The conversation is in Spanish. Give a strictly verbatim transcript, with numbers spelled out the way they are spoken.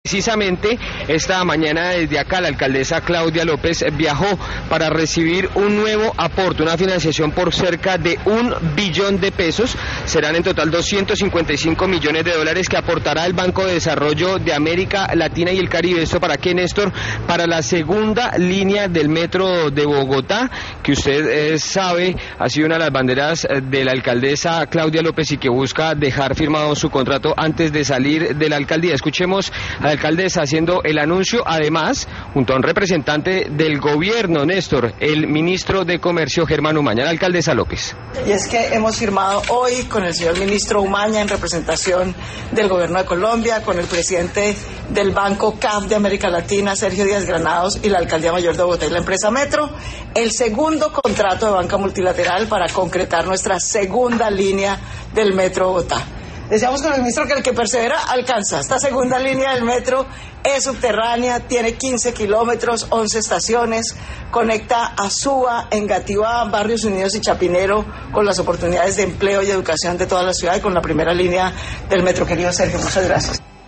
Precisamente esta mañana desde acá la alcaldesa Claudia López viajó para recibir un nuevo aporte, una financiación por cerca de un billón de pesos. Serán en total doscientos cincuenta y cinco millones de dólares que aportará el Banco de Desarrollo de América Latina y el Caribe. ¿Esto para qué, Néstor? Para la segunda línea del metro de Bogotá, que usted eh, sabe ha sido una de las banderas de la alcaldesa Claudia López y que busca dejar firmado su contrato antes de salir de la alcaldía. Escuchemos a la alcaldesa haciendo el anuncio, además, junto a un representante del gobierno, Néstor, el ministro de Comercio, Germán Umaña. La alcaldesa López. Y es que hemos firmado hoy con el señor ministro Umaña en representación del gobierno de Colombia, con el presidente del Banco C A F de América Latina, Sergio Díaz Granados, y la Alcaldía Mayor de Bogotá y la empresa Metro, el segundo contrato de banca multilateral para concretar nuestra segunda línea del Metro Bogotá. Decíamos con el ministro que el que persevera alcanza. Esta segunda línea del metro es subterránea, tiene quince kilómetros, once estaciones, conecta a Suba, Engativá, Barrios Unidos y Chapinero con las oportunidades de empleo y educación de toda la ciudad y con la primera línea del metro. Querido Sergio, muchas gracias.